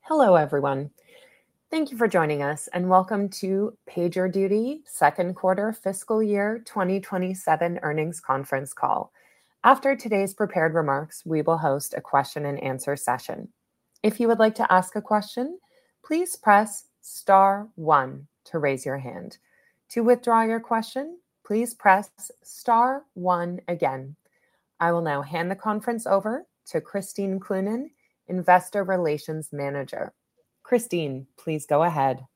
Hello, everyone. Thank you for joining us and welcome to PagerDuty second quarter fiscal year 2027 earnings conference call. After today's prepared remarks, we will host a question and answer session. If you would like to ask a question, please press star one to raise your hand. To withdraw your question, please press star one again. I will now hand the conference over to Christine Clunan, Investor Relations Manager. Christine, please go ahead.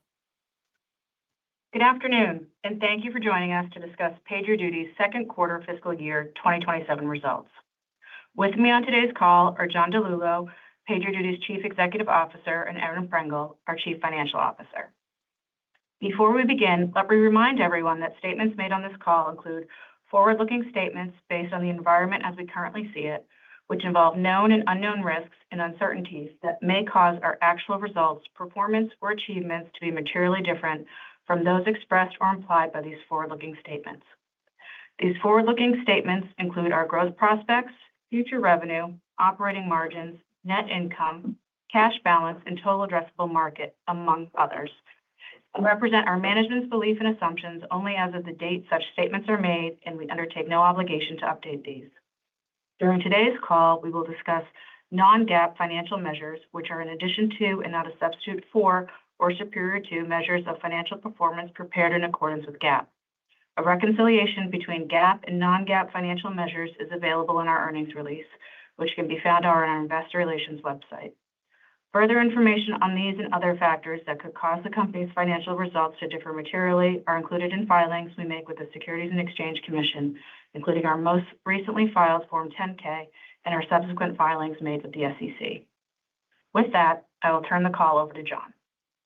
Good afternoon, and thank you for joining us to discuss PagerDuty's second quarter fiscal year 2027 results. With me on today's call are John DiLullo, PagerDuty's Chief Executive Officer, and Aaron Prengle, our Chief Financial Officer. Before we begin, let me remind everyone that statements made on this call include forward-looking statements based on the environment as we currently see it, which involve known and unknown risks and uncertainties that may cause our actual results, performance, or achievements to be materially different from those expressed or implied by these forward-looking statements. These forward-looking statements include our growth prospects, future revenue, operating margins, net income, cash balance, and total addressable market, among others, and represent our management's belief and assumptions only as of the date such statements are made, and we undertake no obligation to update these. During today's call, we will discuss non-GAAP financial measures, which are in addition to and not a substitute for or superior to measures of financial performance prepared in accordance with GAAP. A reconciliation between GAAP and non-GAAP financial measures is available in our earnings release, which can be found on our investor relations website. Further information on these and other factors that could cause the company's financial results to differ materially are included in filings we make with the Securities and Exchange Commission, including our most recently filed Form 10-K and our subsequent filings made with the SEC. With that, I will turn the call over to John.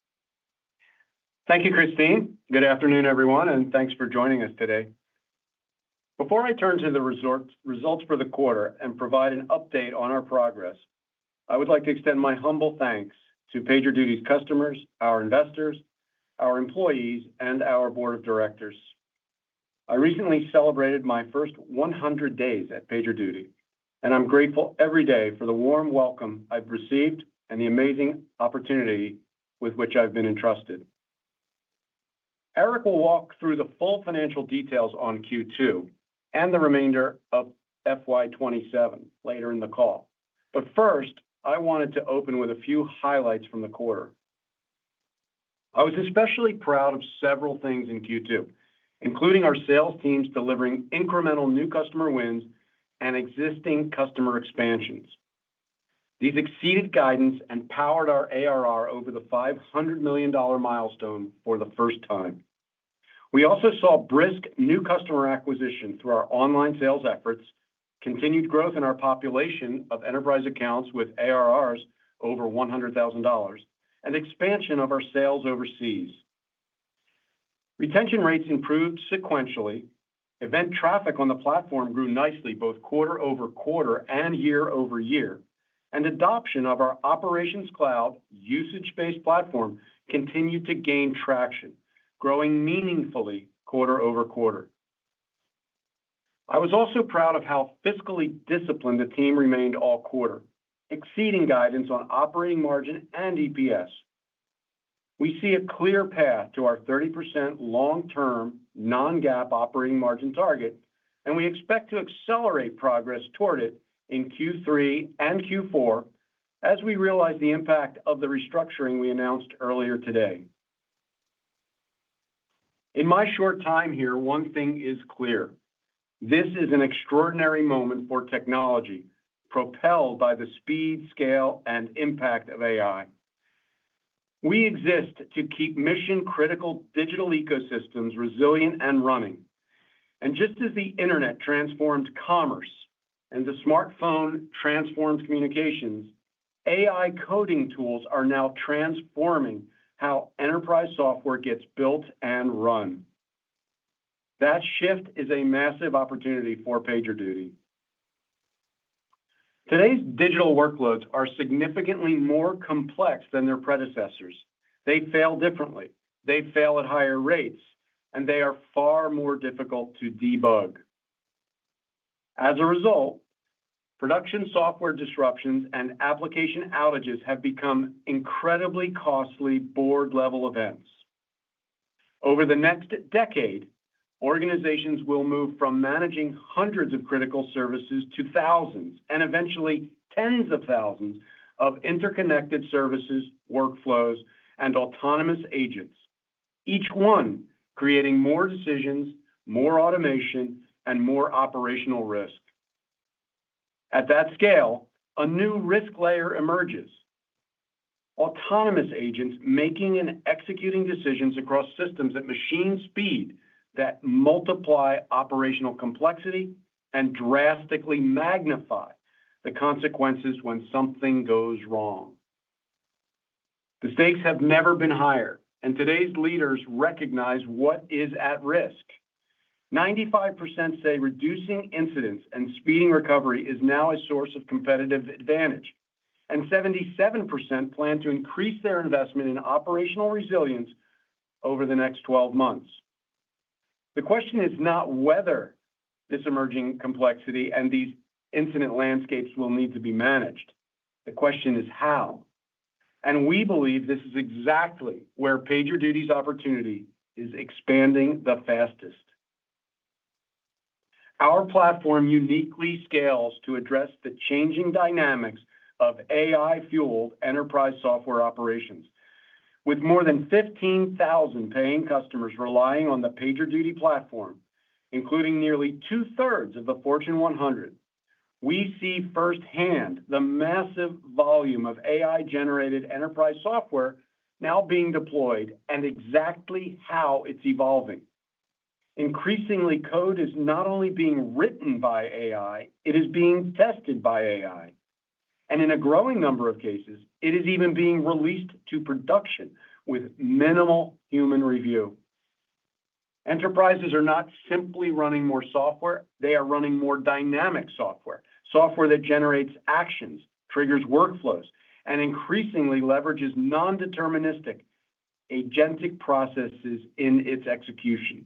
Thank you, Christine. Good afternoon, everyone, and thanks for joining us today. Before I turn to the results for the quarter and provide an update on our progress, I would like to extend my humble thanks to PagerDuty's customers, our investors, our employees, and our board of directors. I recently celebrated my first 100 days at PagerDuty, and I'm grateful every day for the warm welcome I've received and the amazing opportunity with which I've been entrusted. Eric will walk through the full financial details on Q2 and the remainder of FY27 later in the call. But first, I wanted to open with a few highlights from the quarter. I was especially proud of several things in Q2, including our sales teams delivering incremental new customer wins and existing customer expansions. These exceeded guidance and powered our ARR over the $500 million milestone for the first time. We also saw brisk new customer acquisition through our online sales efforts, continued growth in our population of enterprise accounts with ARRs over $100,000, and expansion of our sales overseas. Retention rates improved sequentially. Event traffic on the platform grew nicely both quarter over quarter and year over year, and adoption of our Operations Cloud usage-based platform continued to gain traction, growing meaningfully quarter over quarter. I was also proud of how fiscally disciplined the team remained all quarter, exceeding guidance on operating margin and EPS. We see a clear path to our 30% long-term non-GAAP operating margin target, and we expect to accelerate progress toward it in Q3 and Q4 as we realize the impact of the restructuring we announced earlier today. In my short time here, one thing is clear. This is an extraordinary moment for technology, propelled by the speed, scale, and impact of AI. We exist to keep mission-critical digital ecosystems resilient and running. And just as the internet transformed commerce and the smartphone transformed communications, AI coding tools are now transforming how enterprise software gets built and run. That shift is a massive opportunity for PagerDuty. Today's digital workloads are significantly more complex than their predecessors. They fail differently, they fail at higher rates, and they are far more difficult to debug. As a result, Production software disruptions and application outages have become incredibly costly board-level events. Over the next decade, organizations will move from managing hundreds of critical services to thousands and eventually tens of thousands of interconnected services, workflows, and autonomous agents, each one creating more decisions, more automation, and more operational risk. At that scale, a new risk layer emerges. Autonomous agents making and executing decisions across systems at machine speed that multiply operational complexity and drastically magnify the consequences when something goes wrong. The stakes have never been higher, and today's leaders recognize what is at risk. 95% say reducing incidents and speeding recovery is now a source of competitive advantage, and 77% plan to increase their investment in operational resilience over the next 12 months. The question is not whether this emerging complexity and these incident landscapes will need to be managed. The question is how. And we believe this is exactly where PagerDuty's opportunity is expanding the fastest. Our platform uniquely scales to address the changing dynamics of AI-fueled enterprise software operations. With more than 15,000 paying customers relying on the PagerDuty platform, including nearly 2/3 of the Fortune 100, we see firsthand the massive volume of AI-generated enterprise software now being deployed and exactly how it's evolving. Increasingly, code is not only being written by AI, it is being tested by AI. And in a growing number of cases, it is even being released to production with minimal human review. Enterprises are not simply running more software, they are running more dynamic software, software that generates actions, triggers workflows, and increasingly leverages non-deterministic agentic processes in its execution.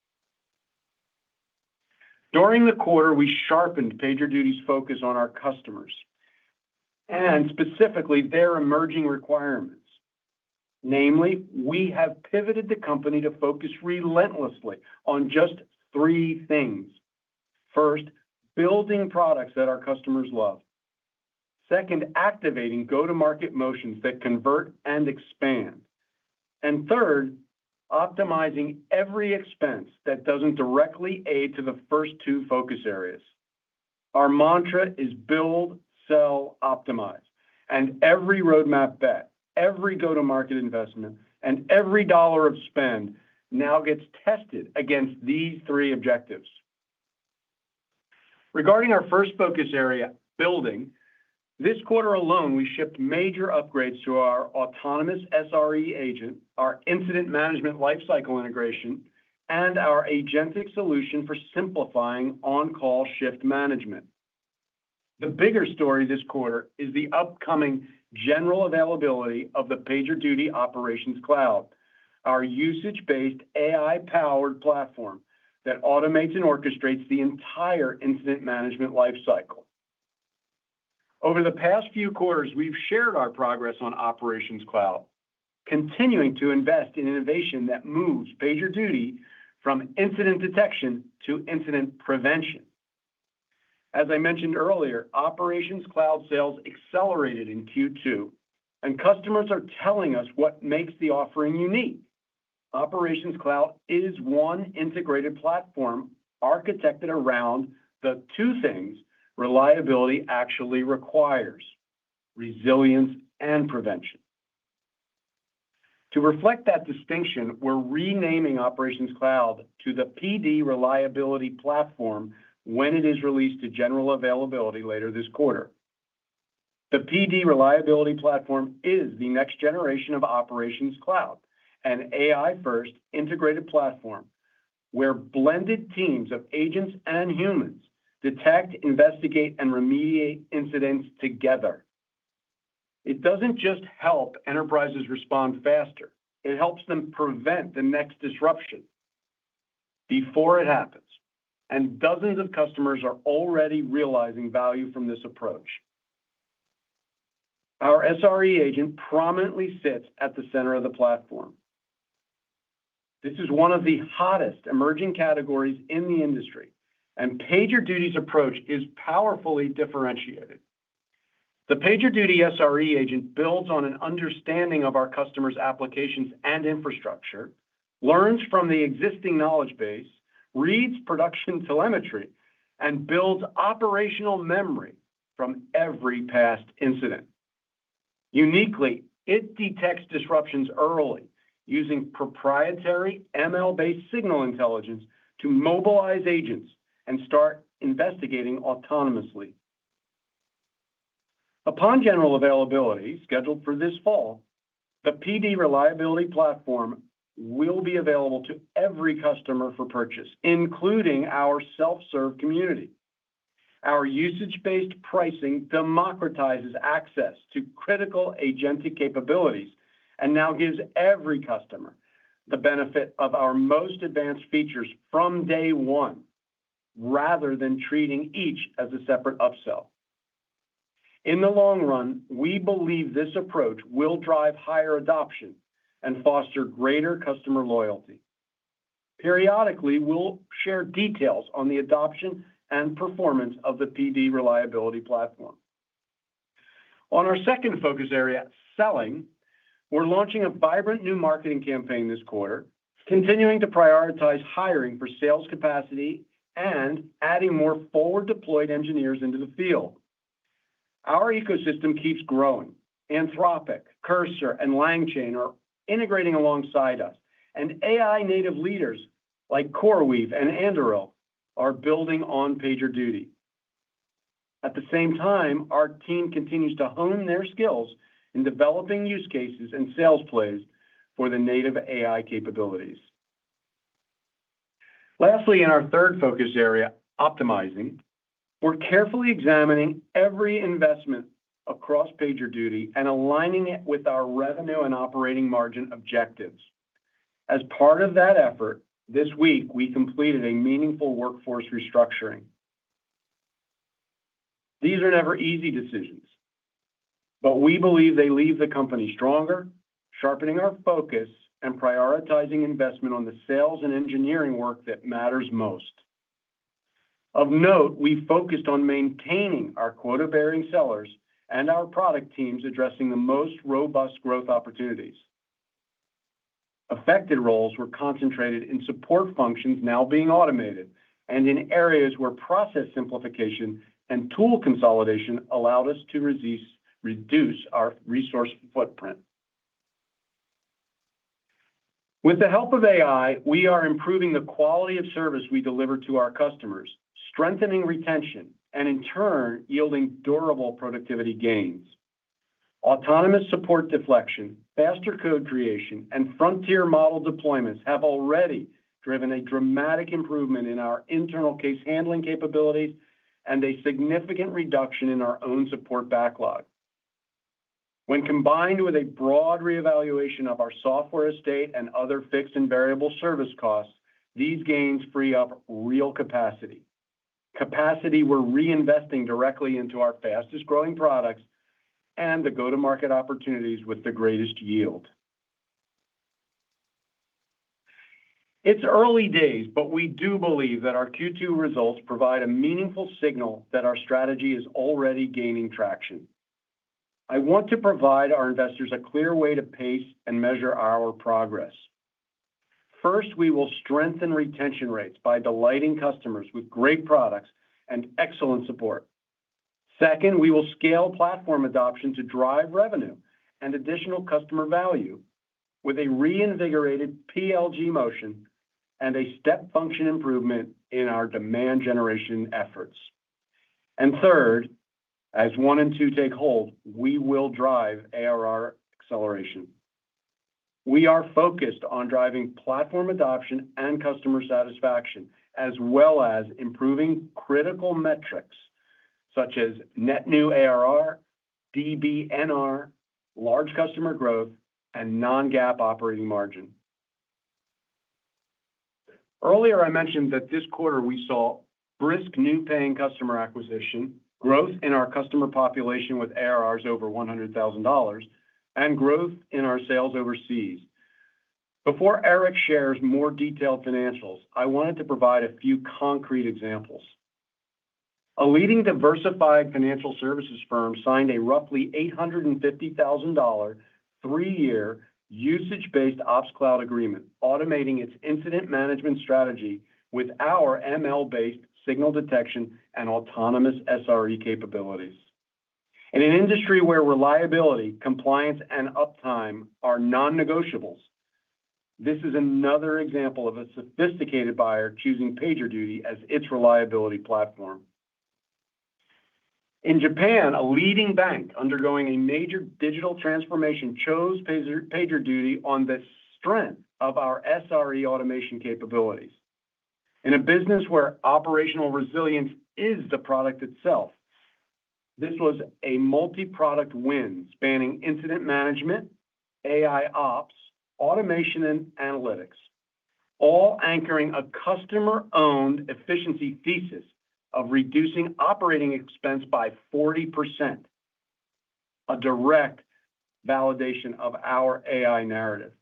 During the quarter, we sharpened PagerDuty's focus on our customers and specifically their emerging requirements. Namely, we have pivoted the company to focus relentlessly on just 3 things. First, building products that our customers love. Second, activating go-to-market motions that convert and expand. And third, optimizing every expense that doesn't directly aid to the first 2 focus areas. Our mantra is build, sell, optimize, and every roadmap bet, every go-to-market investment, and every dollar of spend now gets tested against these 3 objectives. Regarding our first focus area, building, this quarter alone, we shipped major upgrades to our autonomous SRE agent, our incident management lifecycle integration, and our agentic solution for simplifying on-call shift management. The bigger story this quarter is the upcoming general availability of the PagerDuty Operations Cloud, our usage-based AI-powered platform that automates and orchestrates the entire incident management lifecycle. Over the past few quarters, we've shared our progress on Operations Cloud, continuing to invest in innovation that moves PagerDuty from incident detection to incident prevention. As I mentioned earlier, Operations Cloud sales accelerated in Q2, and customers are telling us what makes the offering unique. Operations Cloud is one integrated platform architected around the 2 things reliability actually requires: resilience and prevention. To reflect that distinction, we're renaming Operations Cloud to the PD Reliability Platform when it is released to general availability later this quarter. The PD Reliability Platform is the next generation of Operations Cloud, an AI-first integrated platform where blended teams of agents and humans detect, investigate, and remediate incidents together. It doesn't just help enterprises respond faster, it helps them prevent the next disruption before it happens. and dozens of customers are already realizing value from this approach. Our SRE agent prominently sits at the center of the platform. This is one of the hottest emerging categories in the industry, and PagerDuty's approach is powerfully differentiated. The PagerDuty SRE agent builds on an understanding of our customers' applications and infrastructure, learns from the existing knowledge base, reads production telemetry, and builds operational memory from every past incident. Uniquely, it detects disruptions early, using proprietary ML-based signal intelligence to mobilize agents and start investigating autonomously. Upon general availability, scheduled for this fall, the PD Reliability Platform will be available to every customer for purchase, including our self-serve community. Our usage-based pricing democratizes access to critical agentic capabilities and now gives every customer the benefit of our most advanced features from day one, rather than treating each as a separate upsell. In the long run, we believe this approach will drive higher adoption and foster greater customer loyalty. Periodically, we'll share details on the adoption and performance of the PD Reliability Platform. On our second focus area, selling, we're launching a vibrant new marketing campaign this quarter, continuing to prioritize hiring for sales capacity and adding more forward-deployed engineers into the field. Our ecosystem keeps growing. Anthropic, Cursor, and LangChain are integrating alongside us, and AI-native leaders like CoreWeave and Anduril are building on PagerDuty. At the same time, our team continues to hone their skills in developing use cases and sales plays for the native AI capabilities. Lastly, in our third focus area, optimizing, we're carefully examining every investment across PagerDuty and aligning it with our revenue and operating margin objectives. As part of that effort, this week we completed a meaningful workforce restructuring. These are never easy decisions, but we believe they leave the company stronger, sharpening our focus and prioritizing investment on the sales and engineering work that matters most. Of note, we focused on maintaining our quota-bearing sellers and our product teams addressing the most robust growth opportunities. Affected roles were concentrated in support functions now being automated and in areas where process simplification and tool consolidation allowed us to reduce our resource footprint. With the help of AI, we are improving the quality of service we deliver to our customers, strengthening retention, and in turn, yielding durable productivity gains. Autonomous support deflection, faster code creation, and frontier model deployments have already driven a dramatic improvement in our internal case handling capabilities and a significant reduction in our own support backlog. When combined with a broad reevaluation of our software estate and other fixed and variable service costs, these gains free up real capacity. Capacity we're reinvesting directly into our fastest growing products and the go-to-market opportunities with the greatest yield. It's early days, but we do believe that our Q2 results provide a meaningful signal that our strategy is already gaining traction. I want to provide our investors a clear way to pace and measure our progress. First, we will strengthen retention rates by delighting customers with great products and excellent support. Second, we will scale platform adoption to drive revenue and additional customer value with a reinvigorated PLG motion and a step function improvement in our demand generation efforts. And third, as 1 and 2 take hold, we will drive ARR acceleration. We are focused on driving platform adoption and customer satisfaction, as well as improving critical metrics such as net new ARR, DBNR, large customer growth, and non-GAAP operating margin. Earlier, I mentioned that this quarter we saw brisk new paying customer acquisition, growth in our customer population with ARRs over $100,000, and growth in our sales overseas. Before Eric shares more detailed financials, I wanted to provide a few concrete examples. A leading diversified financial services firm signed a roughly $850,000 three-year usage-based Ops Cloud agreement, automating its incident management strategy with our ML-based signal detection and autonomous SRE capabilities. In an industry where reliability, compliance, and uptime are non-negotiables, this is another example of a sophisticated buyer choosing PagerDuty as its reliability platform. In Japan, a leading bank undergoing a major digital transformation chose PagerDuty on the strength of our SRE automation capabilities. In a business where operational resilience is the product itself, this was a multi-product win spanning incident management, AI ops, automation, and analytics, all anchoring a customer-owned efficiency thesis of reducing operating expense by 40%, a direct validation of our AI narrative.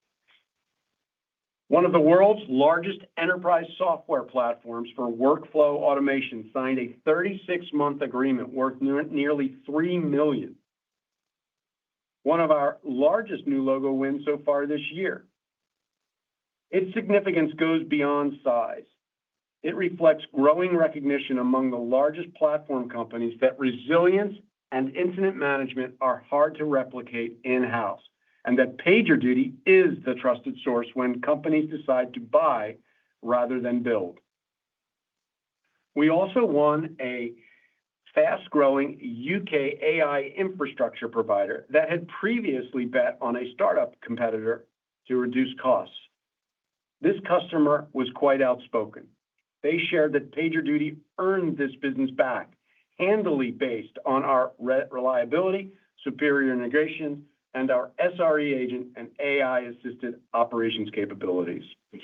One of the world's largest enterprise software platforms for workflow automation signed a 36-month agreement worth nearly $3 million. One of our largest new logo wins so far this year. Its significance goes beyond size. It reflects growing recognition among the largest platform companies that resilience and incident management are hard to replicate in-house, and that PagerDuty is the trusted source when companies decide to buy rather than build. We also won a fast-growing UK AI infrastructure provider that had previously bet on a startup competitor to reduce costs. This customer was quite outspoken. They shared that PagerDuty earned this business back, handily based on our reliability, superior integration, and our SRE agent and AI-assisted operations capabilities.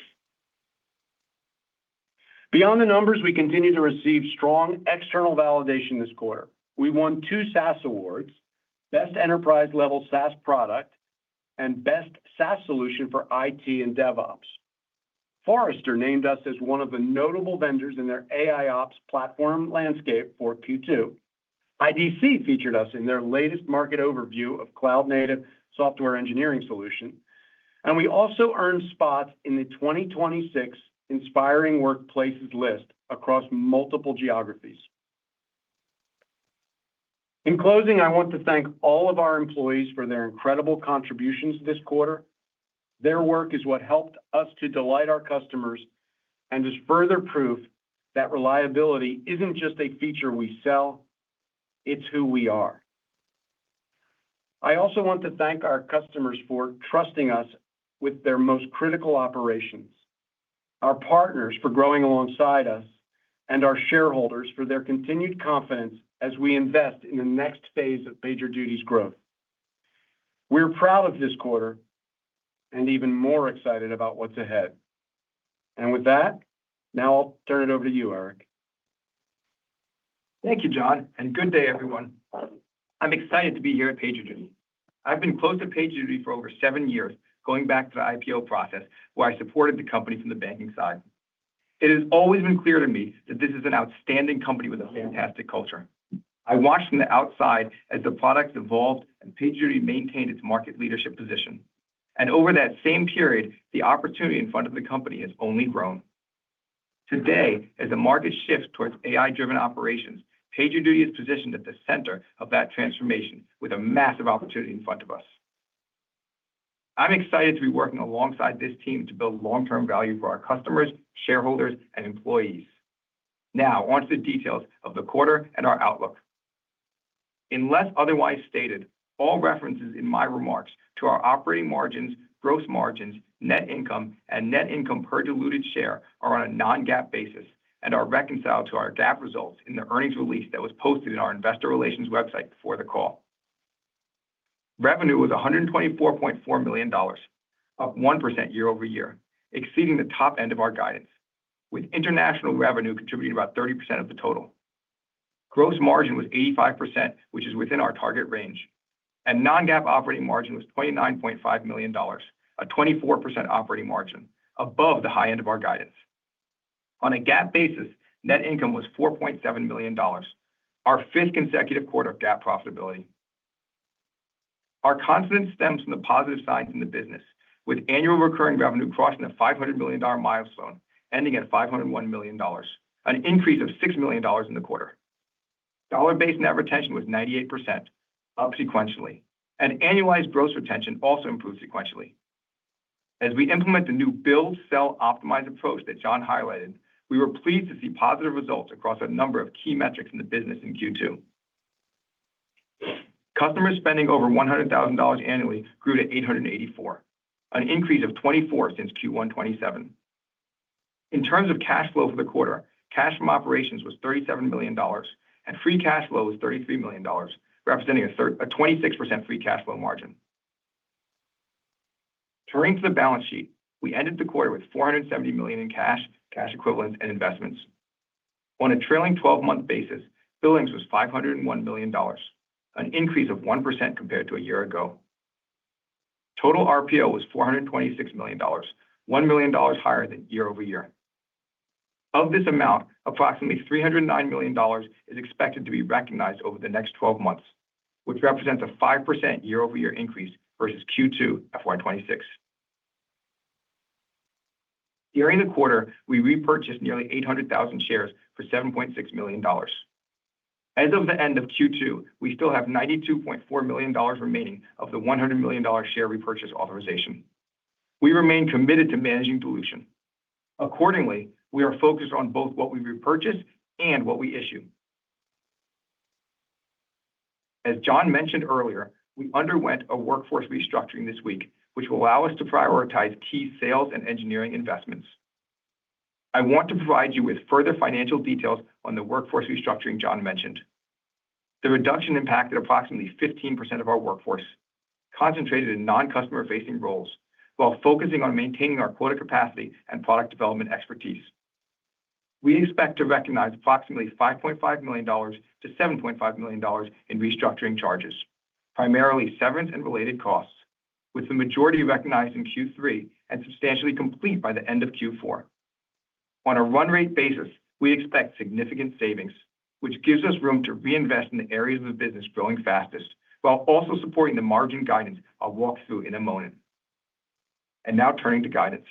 Beyond the numbers, we continue to receive strong external validation this quarter. We won 2 SaaS awards, Best Enterprise-Level SaaS Product and Best SaaS Solution for IT and DevOps. Forrester named us as one of the notable vendors in their AIOps platform landscape for Q2. IDC featured us in their latest market overview of cloud-native software engineering solution, and we also earned spots in the 2026 Inspiring Workplaces list across multiple geographies. In closing, I want to thank all of our employees for their incredible contributions this quarter. Their work is what helped us to delight our customers and is further proof that reliability isn't just a feature we sell, it's who we are. I also want to thank our customers for trusting us with their most critical operations, our partners for growing alongside us, and our shareholders for their continued confidence as we invest in the next phase of PagerDuty's growth. We're proud of this quarter and even more excited about what's ahead. And with that, now I'll turn it over to you, Eric. Thank you, John, and good day, everyone. I'm excited to be here at PagerDuty. I've been close to PagerDuty for over 7 years, going back to the IPO process, where I supported the company from the banking side. It has always been clear to me that this is an outstanding company with a fantastic culture. I watched from the outside as the products evolved and PagerDuty maintained its market leadership position. And over that same period, the opportunity in front of the company has only grown. Today, as the market shifts towards AI-driven operations, PagerDuty is positioned at the center of that transformation with a massive opportunity in front of us. I'm excited to be working alongside this team to build long-term value for our customers, shareholders, and employees. Now, on to the details of the quarter and our outlook. Unless otherwise stated, all references in my remarks to our operating margins, gross margins, net income, and net income per diluted share are on a non-GAAP basis and are reconciled to our GAAP results in the earnings release that was posted in our investor relations website before the call. Revenue was $124.4 million, up 1% year over year, exceeding the top end of our guidance, with international revenue contributing about 30% of the total. Gross margin was 85%, which is within our target range, and non-GAAP operating margin was $29.5 million, a 24% operating margin, above the high end of our guidance. On a GAAP basis, net income was $4.7 million, our fifth consecutive quarter of GAAP profitability. Our confidence stems from the positive signs in the business, with annual recurring revenue crossing the $500 million milestone, ending at $501 million, an increase of $6 million in the quarter. Dollar-based net retention was 98%, up sequentially, and annualized gross retention also improved sequentially. As we implement the new build, sell, optimize approach that John highlighted, we were pleased to see positive results across a number of key metrics in the business in Q2. Customers spending over $100,000 annually grew to 884, an increase of 24 since Q1 27. In terms of cash flow for the quarter, cash from operations was $37 million, and free cash flow was $33 million, representing a 26% free cash flow margin. Turning to the balance sheet, we ended the quarter with $470 million in cash equivalents, and investments. On a trailing 12-month basis, billings was $501 million, an increase of 1% compared to a year ago. Total RPO was $426 million, $1 million higher than year over year. Of this amount, approximately $309 million is expected to be recognized over the next 12 months, which represents a 5% year-over-year increase versus Q2 FY26. During the quarter, we repurchased nearly 800,000 shares for $7.6 million. As of the end of Q2, we still have $92.4 million remaining of the $100 million share repurchase authorization. We remain committed to managing dilution. Accordingly, we are focused on both what we repurchase and what we issue. As John mentioned earlier, we underwent a workforce restructuring this week, which will allow us to prioritize key sales and engineering investments. I want to provide you with further financial details on the workforce restructuring John mentioned. The reduction impacted approximately 15% of our workforce, concentrated in non-customer-facing roles, while focusing on maintaining our quota capacity and product development expertise. We expect to recognize approximately $5.5 million to $7.5 million in restructuring charges, primarily severance and related costs, with the majority recognized in Q3 and substantially complete by the end of Q4. On a run rate basis, we expect significant savings, which gives us room to reinvest in the areas of the business growing fastest, while also supporting the margin guidance I'll walk through in a moment. And now turning to guidance.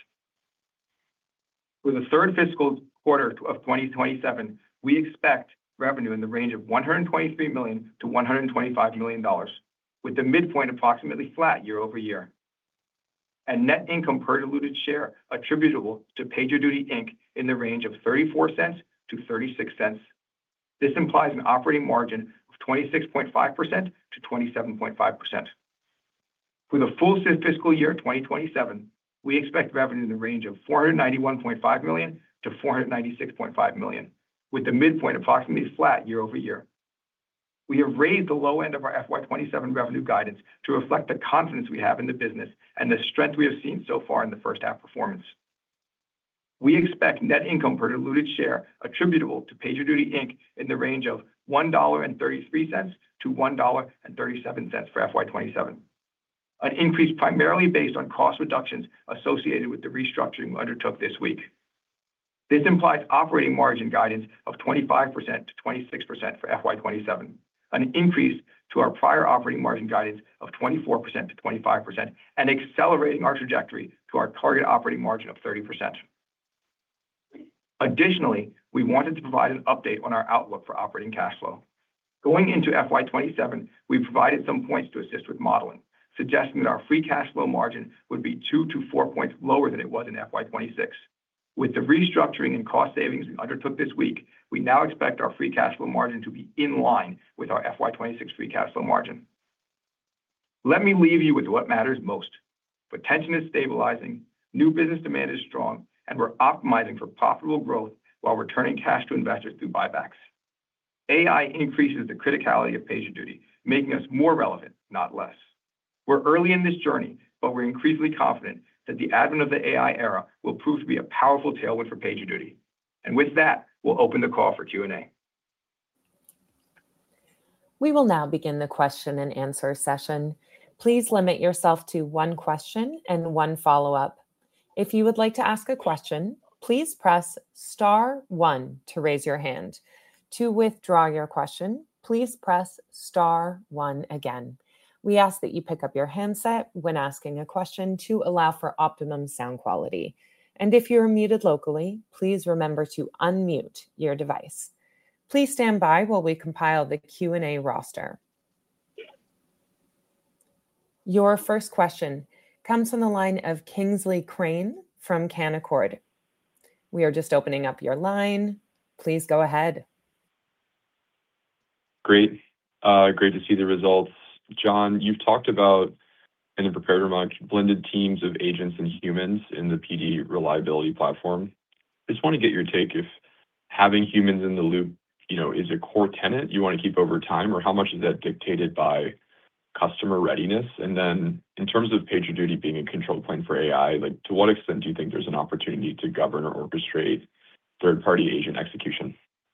For the third fiscal quarter of 2027, we expect revenue in the range of $123 million to $125 million, with the midpoint approximately flat year over year. And net income per diluted share attributable to PagerDuty Inc. in the range of 34 cents to 36 cents. This implies an operating margin of 26.5% to 27.5%. For the full fiscal year 2027, we expect revenue in the range of $491.5 million to $496.5 million, with the midpoint approximately flat year over year. We have raised the low end of our FY27 revenue guidance to reflect the confidence we have in the business and the strength we have seen so far in the first half performance. We expect net income per diluted share attributable to PagerDuty Inc. in the range of $1.33 to $1.37 for FY27, an increase primarily based on cost reductions associated with the restructuring we undertook this week. This implies operating margin guidance of 25% to 26% for FY27, an increase to our prior operating margin guidance of 24% to 25%, and accelerating our trajectory to our target operating margin of 30%. Additionally, we wanted to provide an update on our outlook for operating cash flow. Going into FY27, we provided some points to assist with modeling, suggesting that our free cash flow margin would be 2 to 4 points lower than it was in FY26. With the restructuring and cost savings we undertook this week, we now expect our free cash flow margin to be in line with our FY26 free cash flow margin. Let me leave you with what matters most. Retention is stabilizing, new business demand is strong, and we're optimizing for profitable growth while returning cash to investors through buybacks. AI increases the criticality of PagerDuty, making us more relevant, not less. We're early in this journey, but we're increasingly confident that the advent of the AI era will prove to be a powerful tailwind for PagerDuty. And with that, we'll open the call for Q&A. We will now begin the question and answer session. Please limit yourself to one question and one follow-up. If you would like to ask a question, please press *1 to raise your hand. To withdraw your question, please press *1 again. We ask that you pick up your handset when asking a question to allow for optimum sound quality. And if you are muted locally, please remember to unmute your device. Please stand by while we compile the Q&A roster. Your first question comes from the line of Kingsley Crane from Canaccord. We are just opening up your line. Please go ahead. Great. Great to see the results. John, you've talked about, in the prepared remarks, blended teams of agents and humans in the PD reliability platform. I just want to get your take if having humans in the loop, is a core tenet you want to keep over time, or how much is that dictated by customer readiness? And then in terms of PagerDuty being a control plane for AI, to what extent do you think there's an opportunity to govern or orchestrate third-party agent execution?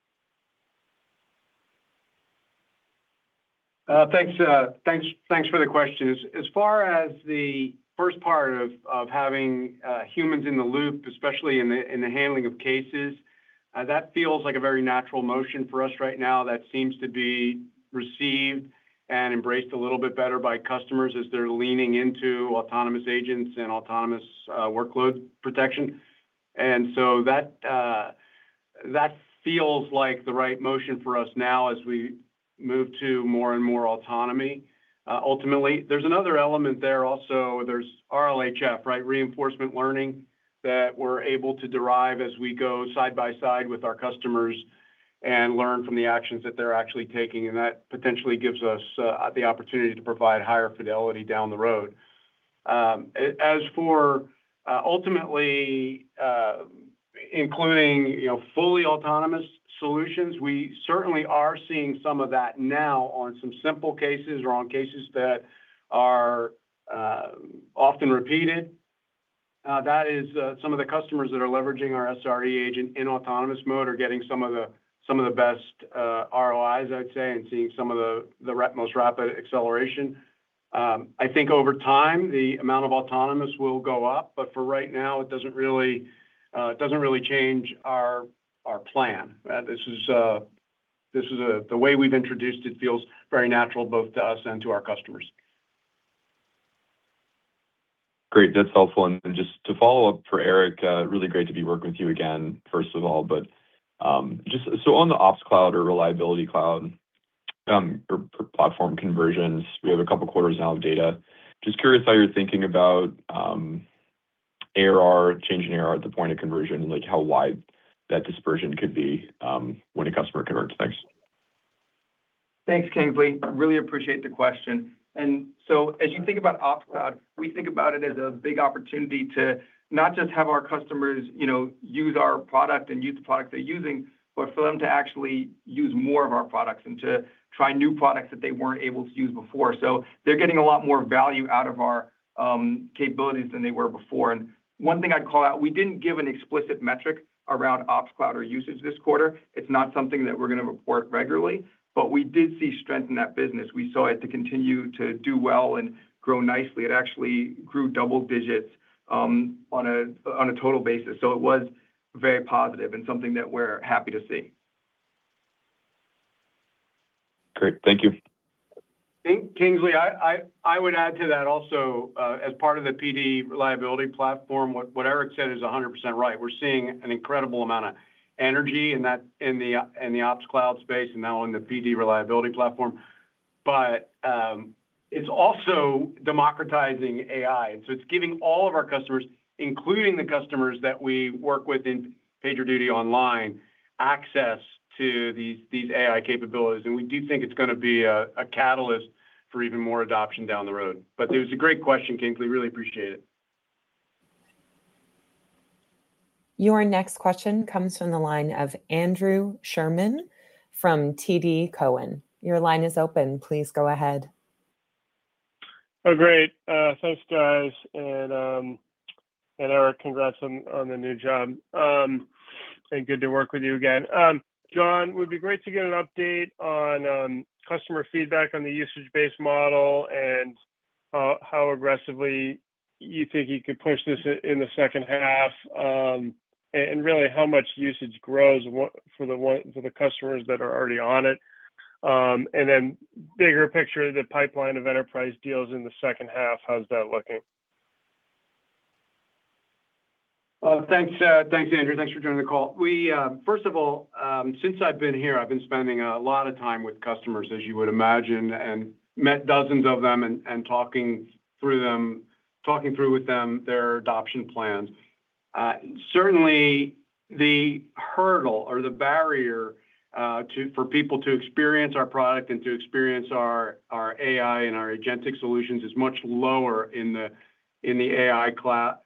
Thanks for the question. As far as the first part of having humans in the loop, especially in the handling of cases, that feels like a very natural motion for us right now. That seems to be received and embraced a little bit better by customers as they're leaning into autonomous agents and autonomous workload protection. And so that feels like the right motion for us now as we move to more and more autonomy. Ultimately, there's another element there also. There's RLHF, right? Reinforcement learning that we're able to derive as we go side by side with our customers and learn from the actions that they're actually taking. And that potentially gives us the opportunity to provide higher fidelity down the road. As for ultimately including fully autonomous solutions, we certainly are seeing some of that now on some simple cases or on cases that are often repeated. That is some of the customers that are leveraging our SRE agent in autonomous mode are getting some of the best ROIs, I'd say, and seeing some of the most rapid acceleration. I think over time the amount of autonomous will go up, but for right now it doesn't really change our plan. This is the way we've introduced it feels very natural both to us and to our customers. Great, that's helpful. And just to follow up for Eric, really great to be working with you again, first of all. But just so on the Ops Cloud or Reliability Cloud or platform conversions, we have a couple quarters now of data. Just curious how you're thinking about ARR, changing ARR at the point of conversion, and how wide that dispersion could be when a customer converts. Thanks. Thanks, Kingsley. Really appreciate the question. And so as you think about Ops Cloud, we think about it as a big opportunity to not just have our customers, use our product and use the product they're using, but for them to actually use more of our products and to try new products that they weren't able to use before. So they're getting a lot more value out of our capabilities than they were before. And one thing I'd call out, we didn't give an explicit metric around Ops Cloud or usage this quarter. It's not something that we're going to report regularly, but we did see strength in that business. We saw it to continue to do well and grow nicely. It actually grew double digits on a total basis. So it was very positive and something that we're happy to see. Great, thank you. Kingsley, I would add to that also, as part of the PD reliability platform, what Eric said is 100% right. We're seeing an incredible amount of energy in the Ops Cloud space and now in the PD reliability platform. But it's also democratizing AI. And so it's giving all of our customers, including the customers that we work with in PagerDuty Online, access to these AI capabilities. And we do think it's going to be a catalyst for even more adoption down the road. But it was a great question, Kingsley. Really appreciate it. Your next question comes from the line of Andrew Sherman from TD Cowen. Your line is open. Please go ahead. Oh, great. Thanks, guys. And And Eric, congrats on the new job. And good to work with you again. John, would be great to get an update on customer feedback on the usage-based model and how aggressively you think you could push this in the second half, and really how much usage grows for the customers that are already on it. And then bigger picture, the pipeline of enterprise deals in the second half, how's that looking? Thanks, Andrew. Thanks for joining the call. First of all, since I've been here, I've been spending a lot of time with customers, as you would imagine, and met dozens of them and talking through with them their adoption plans. Certainly, the hurdle or the barrier for people to experience our product and to experience our AI and our agentic solutions is much lower in the AI cloud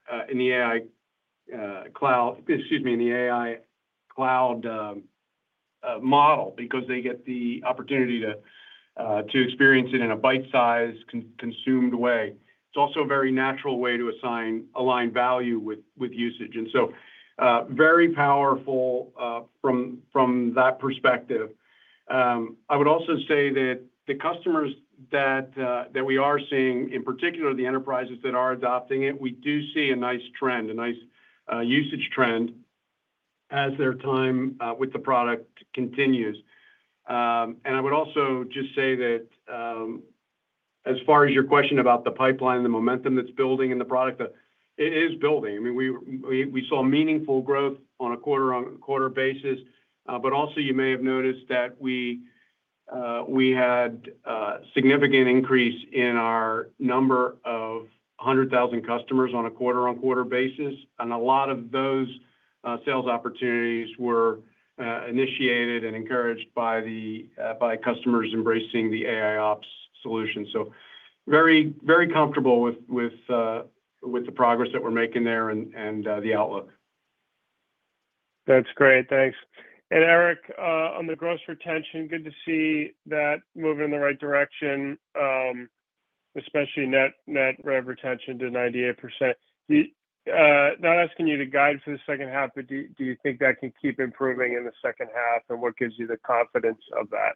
model, because they get the opportunity to experience it in a bite-sized, consumed way. It's also a very natural way to align value with usage, and so very powerful from that perspective. I would also say that the customers that we are seeing, in particular the enterprises that are adopting it, we do see a nice trend, a nice usage trend as their time with the product continues. And I would also just say that as far as your question about the pipeline, the momentum that's building in the product, it is building. I mean, we saw meaningful growth on a quarter-on-quarter basis, but also you may have noticed that we had a significant increase in our number of 100,000 customers on a quarter-on-quarter basis, and a lot of those sales opportunities were initiated and encouraged by customers embracing the AIOps solution. So very, very comfortable with the progress that we're making there and the outlook. That's great. Thanks. And Eric, on the gross retention, good to see that moving in the right direction, especially net rev retention to 98%. Not asking you to guide for the second half, but do you think that can keep improving in the second half, and what gives you the confidence of that?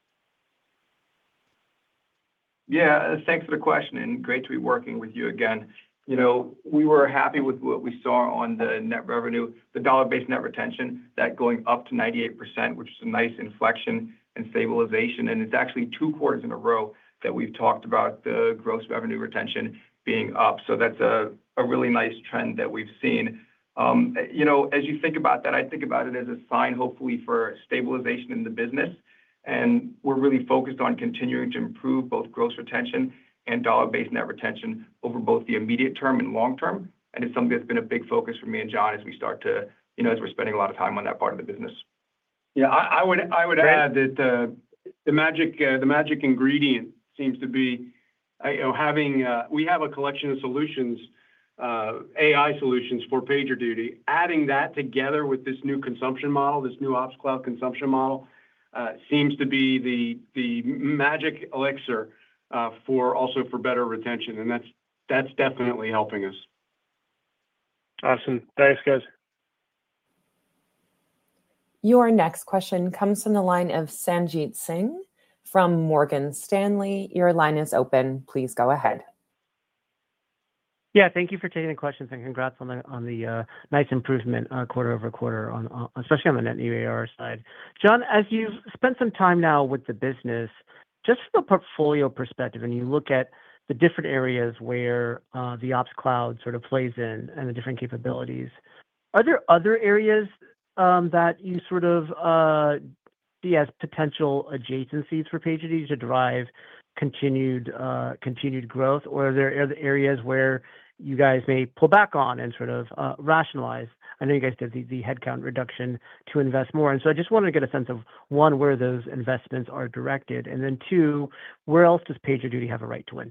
Yeah, thanks for the question, and great to be working with you again. We were happy with what we saw on the net revenue, the dollar-based net retention, that going up to 98%, which is a nice inflection and stabilization. And it's actually 2 quarters in a row that we've talked about the gross revenue retention being up. So that's a really nice trend that we've seen. As you think about that, I think about it as a sign, hopefully, for stabilization in the business. And we're really focused on continuing to improve both gross retention and dollar-based net retention over both the immediate term and long term. And it's something that's been a big focus for me and John as we start to, as we're spending a lot of time on that part of the business. Yeah, I would add that the magic ingredient seems to be we have a collection of solutions, AI solutions for PagerDuty. Adding that together with this new consumption model, this new Ops Cloud consumption model, seems to be the magic elixir for better retention, and that's definitely helping us. Awesome. Thanks, guys. Your next question comes from the line of Sanjit Singh from Morgan Stanley. Your line is open. Please go ahead. Yeah, thank you for taking the questions, and congrats on the nice improvement quarter over quarter, especially on the net new ARR side. John, as you've spent some time now with the business, just from a portfolio perspective, and you look at the different areas where the Ops Cloud sort of plays in and the different capabilities, are there other areas that you sort of see as potential adjacencies for PagerDuty to drive continued growth, or are there other areas where you guys may pull back on and sort of rationalize? I know you guys did the headcount reduction to invest more. And so I just wanted to get a sense of, one, where those investments are directed, and then 2, where else does PagerDuty have a right to win?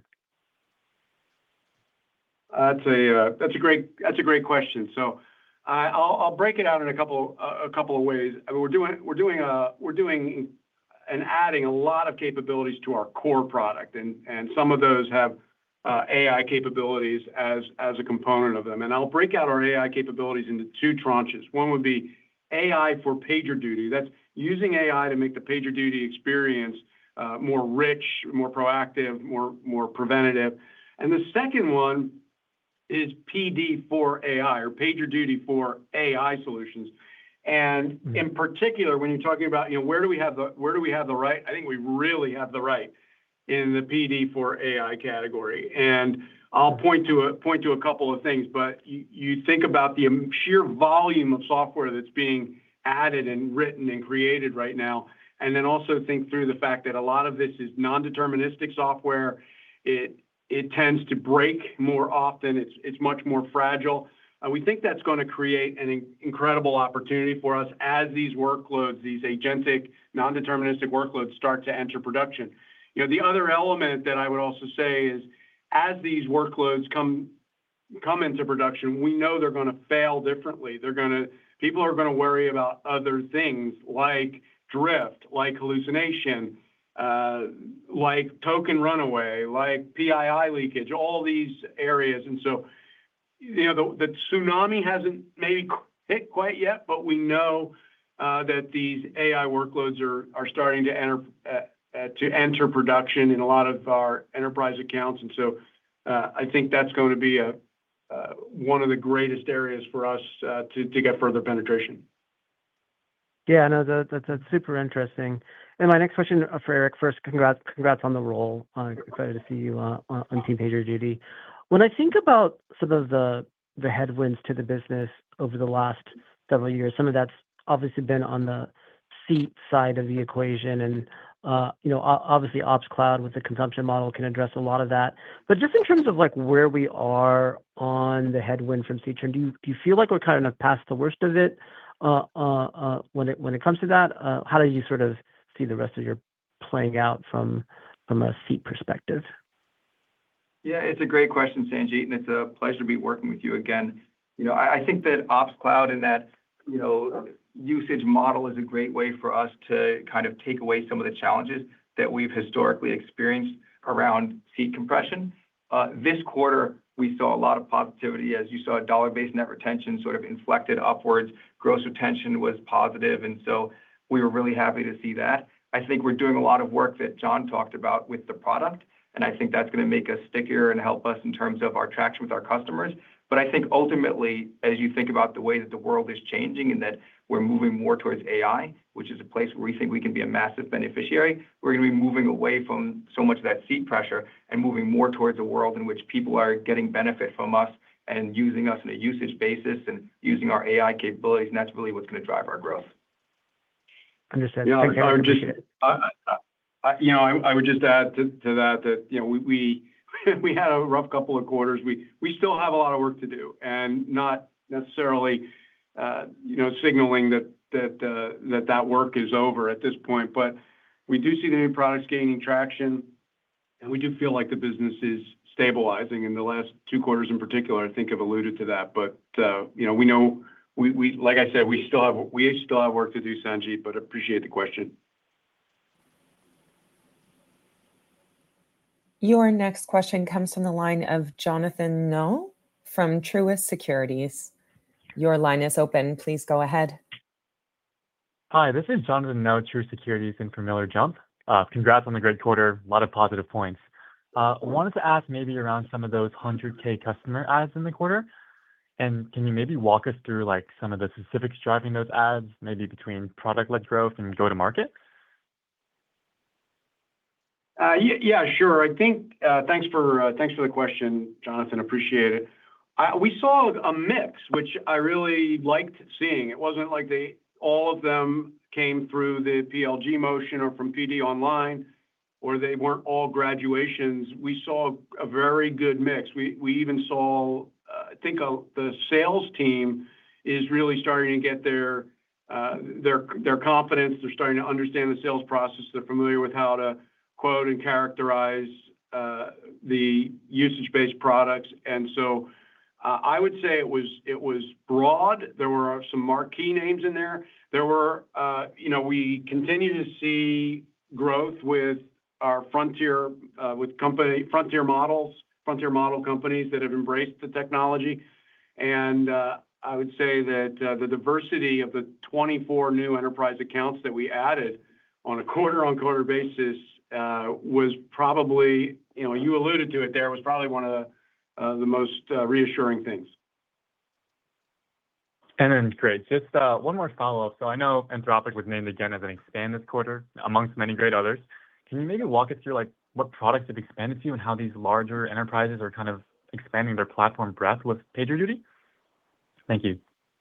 That's a great question. So I'll break it out in a couple of ways. I mean, we're doing and adding a lot of capabilities to our core product, and some of those have AI capabilities as a component of them. And I'll break out our AI capabilities into two tranches. One would be AI for PagerDuty. That's using AI to make the PagerDuty experience more rich, more proactive, more preventative. And the second one is PD for AI, or PagerDuty for AI solutions. And in particular, when you're talking about, where do we have the right? I think we really have the right in the PD for AI category. And I'll point to a couple of things, but you think about the sheer volume of software that's being added and written and created right now, and then also think through the fact that a lot of this is non-deterministic software. It tends to break more often. It's much more fragile. We think that's going to create an incredible opportunity for us as these workloads, these agentic, non-deterministic workloads, start to enter production. The other element that I would also say is, as these workloads come into production, we know they're going to fail differently. People are going to worry about other things like drift, like hallucination, like token runaway, like PII leakage, all these areas. And so, the tsunami hasn't maybe hit quite yet, but we know that these AI workloads are starting to enter production in a lot of our enterprise accounts. And so I think that's going to be one of the greatest areas for us to get further penetration. Yeah, no, that's super interesting. And my next question for Eric. First, congrats on the role. Excited to see you on Team PagerDuty. When I think about some of the headwinds to the business over the last several years, some of that's obviously been on the seat side of the equation, and obviously Ops Cloud with the consumption model can address a lot of that. But just in terms of like where we are on the headwind from seat churn, do you feel like we're kind of past the worst of it when it comes to that? How do you sort of see the rest of your playing out from a seat perspective? Yeah, it's a great question, Sanjit, and it's a pleasure to be working with you again. I think that Ops Cloud and that, usage model is a great way for us to kind of take away some of the challenges that we've historically experienced around seat compression. This quarter, we saw a lot of positivity. As you saw, dollar-based net retention sort of inflected upwards. Gross retention was positive, and so we were really happy to see that. I think we're doing a lot of work that John talked about with the product, and I think that's going to make us stickier and help us in terms of our traction with our customers. But I think ultimately, as you think about the way that the world is changing and that we're moving more towards AI, which is a place where we think we can be a massive beneficiary, we're going to be moving away from so much of that seat pressure and moving more towards a world in which people are getting benefit from us and using us on a usage basis and using our AI capabilities, and that's really what's going to drive our growth. Understood. Yeah, Thank you. I would just add to that we had a rough couple of quarters. We still have a lot of work to do, and not necessarily signaling that work is over at this point. But we do see the new products gaining traction, and we do feel like the business is stabilizing. In the last 2 quarters in particular, I think have alluded to that. But we know we like I said, we still have work to do, Sanjit, but appreciate the question. Your next question comes from the line of Jonathan Noh from Truist Securities. Your line is open. Please go ahead. Hi, this is Jonathan Noh, Truist Securities, in for Miller Jump. Congrats on the great quarter. A lot of positive points. I wanted to ask maybe around some of those 100K customer ads in the quarter. And can you maybe walk us through like some of the specifics driving those ads, maybe between product-led growth and go-to-market? Yeah, sure. I think thanks for the question, Jonathan. Appreciate it. We saw a mix, which I really liked seeing. It wasn't like all of them came through the PLG motion or from PD Online, or they weren't all graduations. We saw a very good mix. We even saw, I think the sales team is really starting to get their confidence. They're starting to understand the sales process. They're familiar with how to quote and characterize the usage-based products. And so I would say it was broad. There were some marquee names in there. There were, we continue to see growth with our frontier models, frontier model companies that have embraced the technology. And I would say that the diversity of the 24 new enterprise accounts that we added on a quarter-on-quarter basis was probably, you alluded to it there, was probably one of the most reassuring things. And then great. Just one more follow-up. So I know Anthropic was named again as an expand this quarter amongst many great others. Can you maybe walk us through like what products have expanded to you and how these larger enterprises are kind of expanding their platform breadth with PagerDuty? Thank you.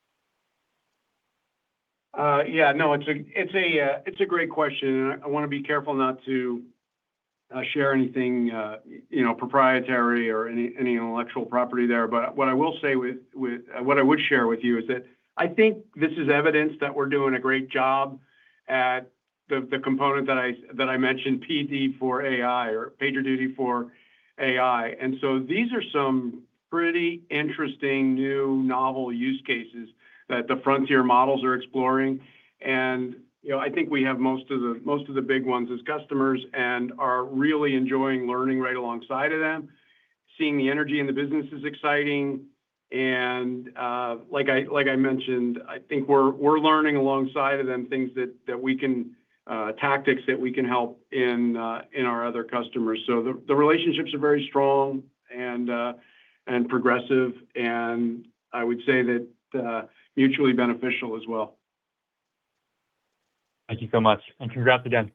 Yeah, no, it's a great question, and I want to be careful not to share anything proprietary or any intellectual property there. But what I will say what I would share with you is that I think this is evidence that we're doing a great job at the component that I mentioned, PD for AI or PagerDuty for AI. And so these are some pretty interesting new novel use cases that the frontier models are exploring. And I think we have most of the big ones as customers and are really enjoying learning right alongside of them. Seeing the energy in the business is exciting. And like I mentioned, I think we're learning alongside of them things that we can tactics that we can help in our other customers. So the relationships are very strong and progressive, and I would say that mutually beneficial as well. Thank you so much, and congrats again.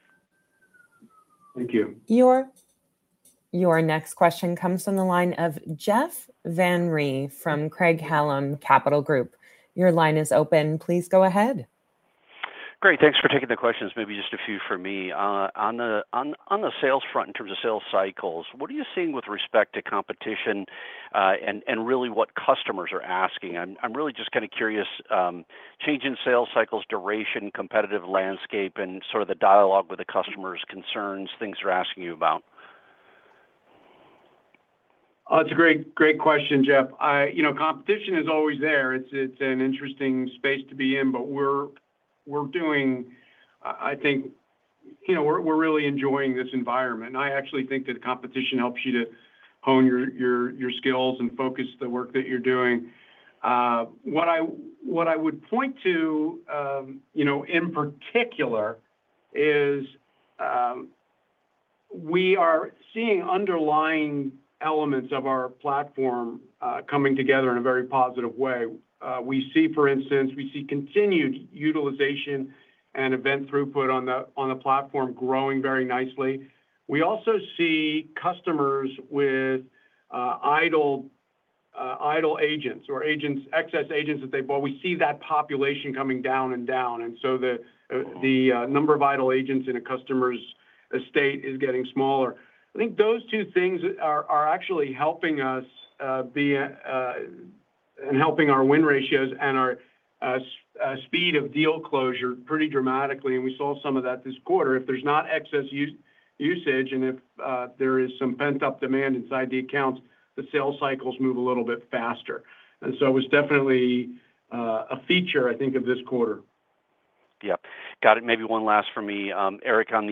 Thank you. Your next question comes from the line of Jeff Van Rhee from Craig-Hallum Capital Group. Your line is open. Please go ahead. Great. Thanks for taking the questions. Maybe just a few for me. On the sales front, in terms of sales cycles, what are you seeing with respect to competition and really what customers are asking? I'm really just kind of curious, change in sales cycles, duration, competitive landscape, and sort of the dialogue with the customers, concerns, things they're asking you about. It's a great question, Jeff. Competition is always there. It's an interesting space to be in, but we're doing, I think, we're really enjoying this environment. And I actually think that competition helps you to hone your skills and focus the work that you're doing. What I would point to, in particular, is we are seeing underlying elements of our platform coming together in a very positive way. We see, for instance, continued utilization and event throughput on the platform growing very nicely. We also see customers with idle agents or excess agents that they bought. We see that population coming down and down, and so the number of idle agents in a customer's estate is getting smaller. I think those two things are actually helping us and helping our win ratios and our speed of deal closure pretty dramatically. And we saw some of that this quarter. If there's not excess usage and if there is some pent-up demand inside the accounts, the sales cycles move a little bit faster. And so it was definitely a feature, I think, of this quarter. Yep. Got it. Maybe one last for me. Eric, on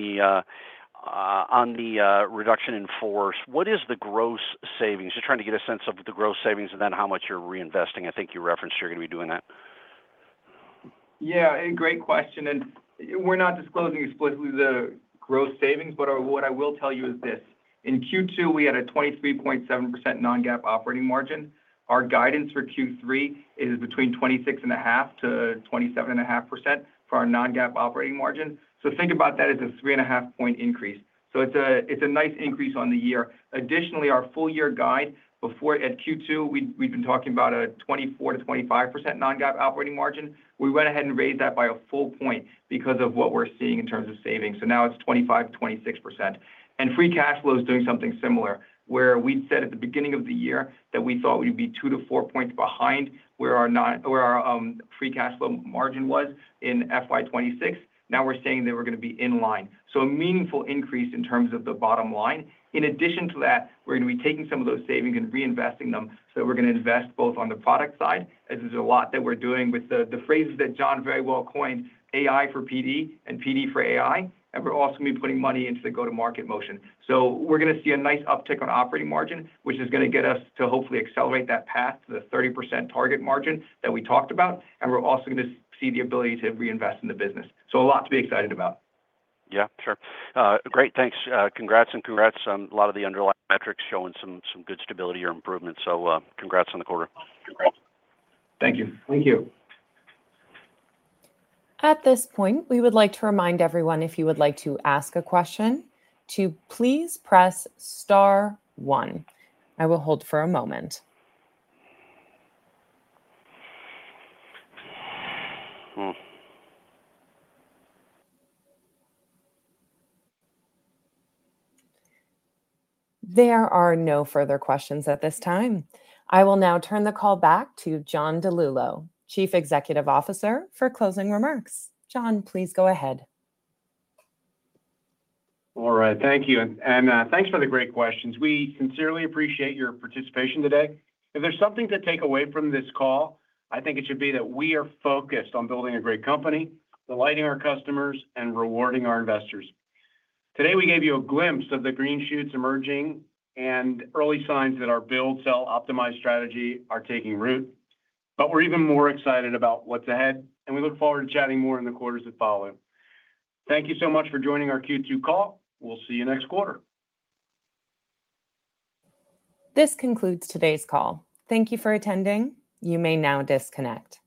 the reduction in force, what is the gross savings? Just trying to get a sense of the gross savings and then how much you're reinvesting. I think you referenced you're going to be doing that. Yeah, a great question. And we're not disclosing explicitly the gross savings, but what I will tell you is this. In Q2, we had a 23.7% non-GAAP operating margin. Our guidance for Q3 is between 26.5% to 27.5% for our non-GAAP operating margin. So think about that as a 3.5-point increase. So it's a nice increase on the year. Additionally, our full year guide before at Q2, we've been talking about a 24 to 25% non-GAAP operating margin. We went ahead and raised that by a full point because of what we're seeing in terms of savings. So now it's 25 to 26%. And free cash flow is doing something similar, where we said at the beginning of the year that we thought we'd be 2 to 4 points behind where our free cash flow margin was in FY26. Now we're saying that we're going to be in line. So a meaningful increase in terms of the bottom line. In addition to that, we're going to be taking some of those savings and reinvesting them. So we're going to invest both on the product side, as there's a lot that we're doing with the phrases that John very well coined, AI for PD and PD for AI. and we're also going to be putting money into the go-to-market motion. So we're going to see a nice uptick on operating margin, which is going to get us to hopefully accelerate that path to the 30% target margin that we talked about. And we're also going to see the ability to reinvest in the business. So a lot to be excited about. Yeah, sure. Great, thanks. Congrats on a lot of the underlying metrics showing some good stability or improvement. So congrats on the quarter. Thank you. Thank you. At this point, we would like to remind everyone, if you would like to ask a question, to please press star 1. I will hold for a moment. There are no further questions at this time. I will now turn the call back to John DiLullo, Chief Executive Officer, for closing remarks. John, please go ahead. All right, thank you. And thanks for the great questions. We sincerely appreciate your participation today. If there's something to take away from this call, I think it should be that we are focused on building a great company, delighting our customers, and rewarding our investors. Today, we gave you a glimpse of the green shoots emerging and early signs that our build, sell, optimize strategy are taking root. But we're even more excited about what's ahead, and we look forward to chatting more in the quarters that follow. Thank you so much for joining our Q2 call. We'll see you next quarter. This concludes today's call. Thank you for attending. You may now disconnect.